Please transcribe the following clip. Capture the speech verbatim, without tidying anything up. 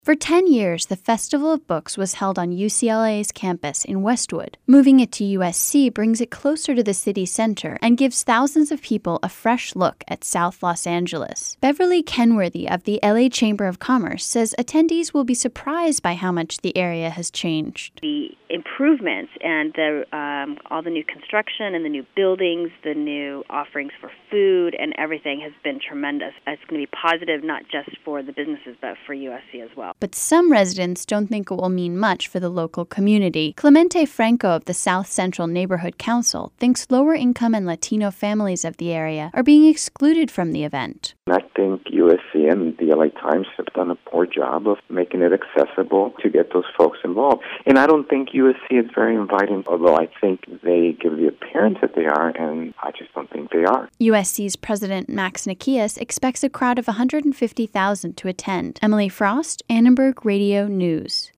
For ten years, the Festival of Books was held on U C L A's campus in Westwood. Moving it to U S C brings it closer to the city center and gives thousands of people a fresh look at South Los Angeles. Beverly Kenworthy of the L A Chamber of Commerce says attendees will be surprised by how much the area has changed. The improvements and the um, all the new construction and the new buildings, the new offerings for food and everything has been tremendous. It's going to be positive not just for the businesses but for U S C as well. But some residents don't think it will mean much for the local community. Clemente Franco of the South Central Neighborhood Council thinks lower-income and Latino families of the area are being excluded from the event. I think U S C and the L A Times have done a poor job of making it accessible to get those folks involved. And I don't think U S C is very inviting, although I think they give the appearance that they are, and I just don't think they are. U S C's President Max Nikias expects a crowd of one hundred fifty thousand to attend. Emily Frost, Annenberg Radio News.